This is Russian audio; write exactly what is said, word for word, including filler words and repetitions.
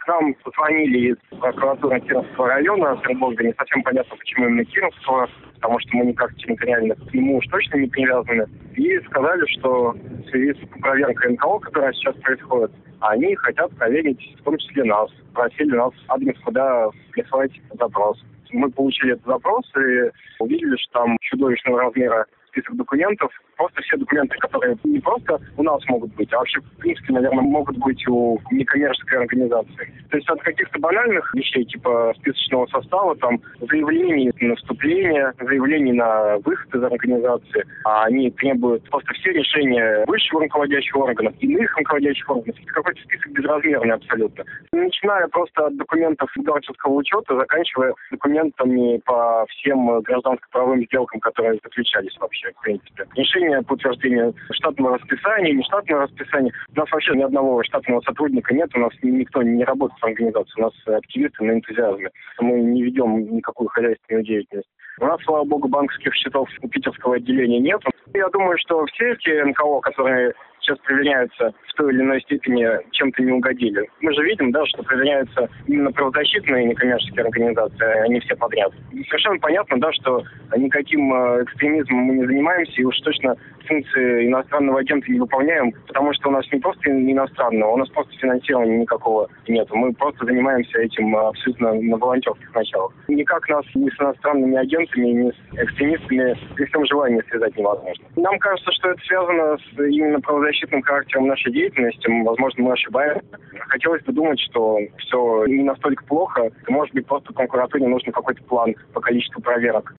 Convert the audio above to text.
нам позвонили из прокуратуры Кировского района Оренбурга. Не совсем понятно, почему именно Кировского, потому что мы никак территориально к нему уж точно не привязаны. И сказали, что в связи с проверкой эн ка о, которая сейчас происходит, они хотят проверить в том числе нас. Просили нас адрес, куда прислать запрос. Мы получили этот запрос и увидели, что там чудовищного размера список документов. Просто все документы, которые не просто у нас могут быть, а вообще, в принципе, наверное, могут быть у некоммерческой организации. То есть от каких-то банальных вещей, типа списочного состава, там, заявлений на вступление, заявлений на выход из организации, а они требуют просто все решения высшего руководящего органа, иных руководящих органов. Это какой-то список безразмерный абсолютно. Начиная просто от документов бухгалтерского учета, заканчивая документами по всем гражданско-правовым сделкам, которые заключались вообще, в принципе. Решение по утверждению штатного расписания, не штатного расписания. У нас вообще ни одного штатного сотрудника нет, у нас никто не работает в организации, у нас активисты на энтузиазме. Мы не ведем никакую хозяйственную деятельность. У нас, слава богу, банковских счетов у питерского отделения нет. Я думаю, что все эти эн ка о, которые сейчас проверяются в той или иной степени, чем-то не угодили. Мы же видим, да, что проверяются именно правозащитные некоммерческие организации, а не все подряд. И совершенно понятно, да, что никаким экстремизмом мы не занимаемся, и уж точно функции иностранного агента не выполняем, потому что у нас не просто иностранного, у нас просто финансирования никакого нет. Мы просто занимаемся этим абсолютно на волонтерских началах. Никак нас ни с иностранными агентами, ни с экстремистами при всем желании связать невозможно. Нам кажется, что это связано с именно правозащитным характером нашей деятельности. Возможно, мы ошибаемся. Хотелось бы думать, что все не настолько плохо. Может быть, просто прокуратуре нужен какой-то план по количеству проверок.